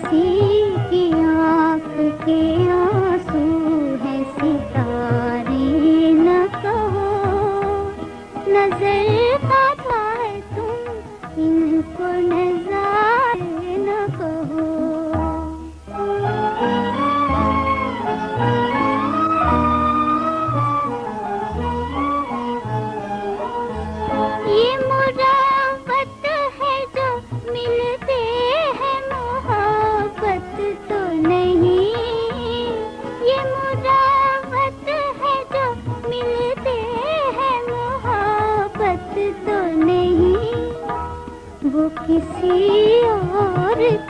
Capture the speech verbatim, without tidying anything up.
किसी की आँख के आंसू है सितारे न कहो, नजर का था तुम इनको नजारे न कहो। ये मुराबत है जो मिलते हैं मोहब्बत तो नहीं, ये मुराबत है जो मिलते हैं मोहब्बत तो नहीं, वो किसी और